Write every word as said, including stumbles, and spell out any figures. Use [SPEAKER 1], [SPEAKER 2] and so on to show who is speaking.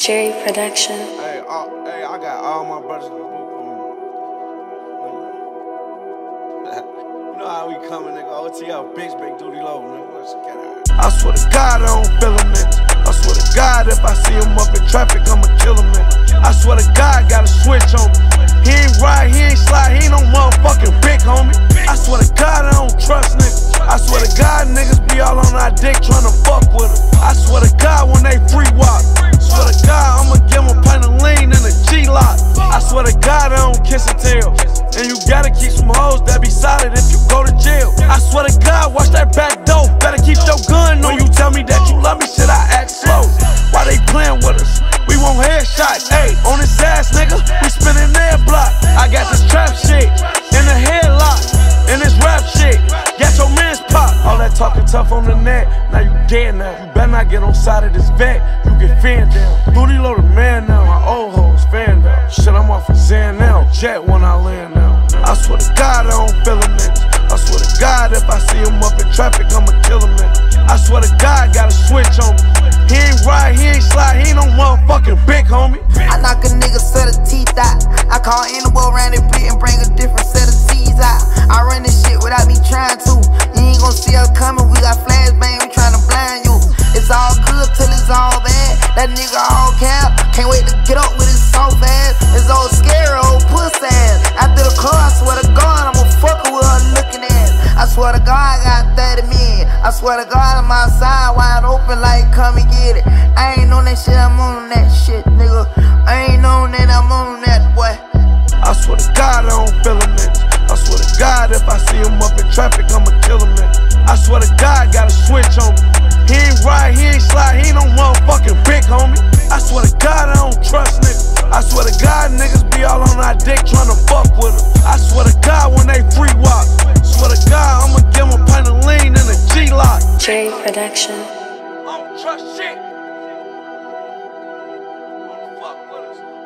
[SPEAKER 1] Jerry Production.
[SPEAKER 2] Hey, all, hey, I got all my brothers in the booth. You know how we coming, nigga. O T L, bitch, big duty low, nigga. Let's get out. I swear to God, I don't feel him, nigga. I swear to God, if I see him up in traffic, I'ma kill him, nigga. I swear to God, got a switch on me. He ain't ride, he ain't slide, he ain't no motherfucking big homie. I swear to God, I don't trust niggas. I swear to God, niggas be all on our dick tryna fuck with us. I swear to God, when they free walk. Swear to God, I'ma give him a pint of lean and a G-lock. I swear to God, I don't kiss and tell. And you gotta keep some hoes that be solid if you go to jail. I swear to God, watch that back door. Better keep your gun on you. Tell me that you love me, shit, I act slow. Why they playing with us? We want headshots, ayy. On his ass, nigga, we spinning their block. I got this trap shit in the headlock, and this rap shit. Got your man's pop. All that talking tough on the net, now you dead now. You better not get on side of this vet, you get fanned down. Booty loaded man now, my old hoes fanned out. Shit, I'm off of Zan now, jet when I land now. I swear to God, I don't feel him, nigga. I swear to God, if I see him up in traffic, I'ma kill him, nigga. I swear to God, got a switch on me. He ain't ride, he ain't slide, he ain't no motherfucking big homie.
[SPEAKER 3] I knock a nigga set of teeth out. I call Animal around the pit and bring a different set of C's out. I run this shit without me trying to. You ain't gon' see us coming, we got flashbang, we tryna blind you. It's all good till it's all bad. That nigga all cap, can't wait to get up with his soft ass. His old scary old puss ass. After the car, I swear to God, I'ma fuck her with her looking ass. I swear to God, I got thirty million. I swear to God, I'm outside wide open like come and get it. I ain't on that shit, I'm on that shit, nigga. I ain't on that, I'm on that, boy.
[SPEAKER 2] I swear to God, I don't feel him, nigga. I swear to God, if I see him up in traffic, I'ma kill him, nigga. I swear to God, got a switch on me. He ain't ride, he ain't slide, he ain't no motherfucking big homie. I swear to God, I don't trust niggas. I swear to God, niggas be all on our dick tryna fuck with us. I swear to God, when they free walk. Swear to God, I'ma give him a pint of lean and a G-lock.
[SPEAKER 1] Jerry Production.
[SPEAKER 2] I don't trust shit. Don't fuck with us.